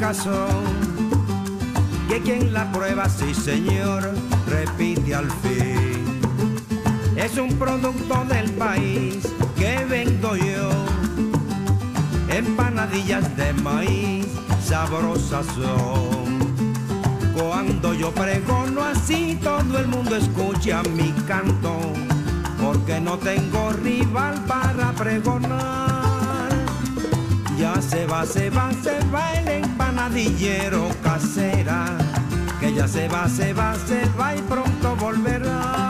casó, que quien la prueba, sí señor, repite al fin. Es un producto del país que vendo yo, empanadillas de maíz sabrosas son. Cuando yo pregono así, todo el mundo escucha mi canto, porque no tengo rival para pregonar. Ya se va el empanadillero casera, que ya se va y pronto volverá.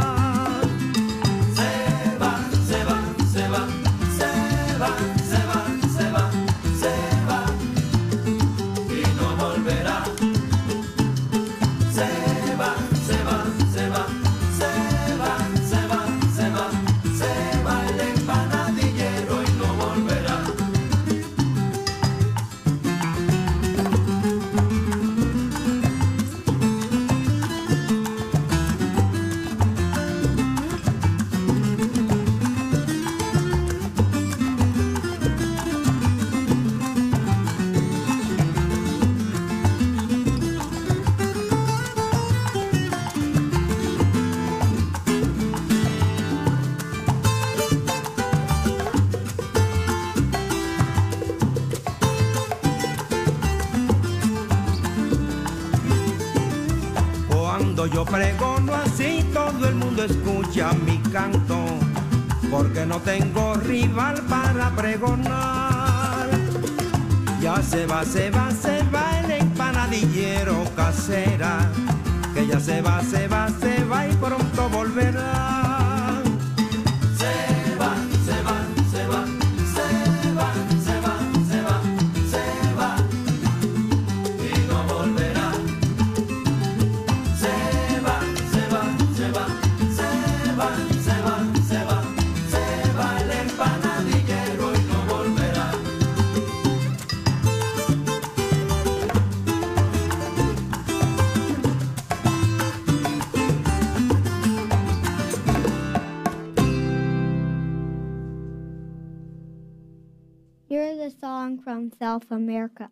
Yo pregono así, todo el mundo escucha mi canto, porque no tengo rival para pregonar. Ya se va el empanadillero casera, que ya se va y pronto volverá. Here's a song from South America.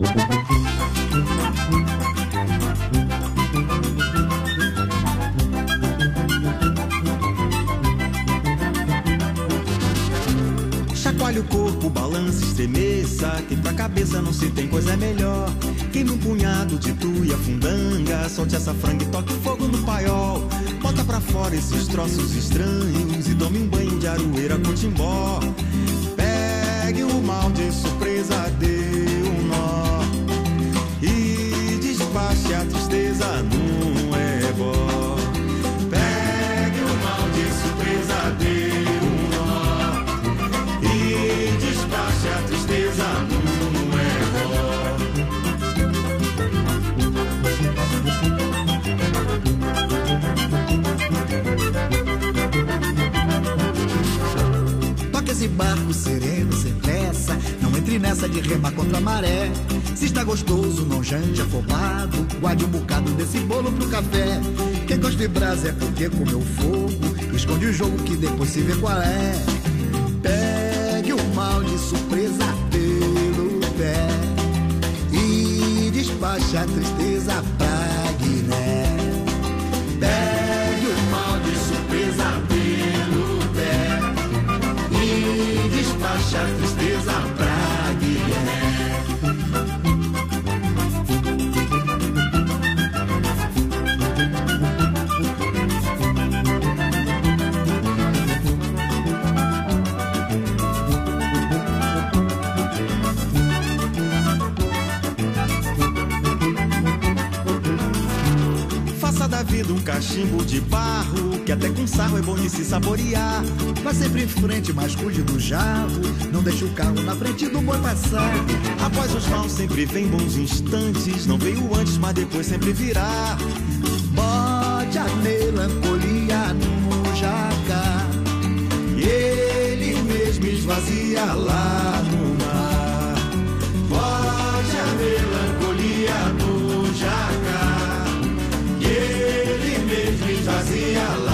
Chacoalhe o corpo, balance, estremeça, que pra cabeça não se tem coisa melhor. Queime um punhado de tuia, fundanga, solte essa franga e toque fogo no paiol. Bota pra fora esses troços estranhos e tome um banho de aroeira com timbó. Pegue o mal de surpresa, dê um nó e despache a tristeza num ebó. Pegue o mal de surpresa, dê um nó e despache a tristeza num ebó. Toque esse barco sereno, sem pressa, não entre nessa de remar contra a maré. Se está gostoso, não jante afobado, guarde um bocado desse bolo pro café. Quem gosta de brasa é porque comeu fogo, esconde o jogo que depois se vê qual é. Pegue o mal de surpresa pelo pé e despache a tristeza pra Guiné. Pegue o mal de surpresa pelo pé e despache a tristeza pra Guiné. Da vida um cachimbo de barro, que até com sarro é bom de se saborear. Vá sempre em frente, mas cuide do jarro, não deixe o carro na frente do boi passar. Após os maus sempre vem bons instantes, não veio antes, mas depois sempre virá. Bote a melancolia no jacar e ele mesmo esvazia lá no mar. Bote a melancolia no jacar, ele mesmo esvazia lá.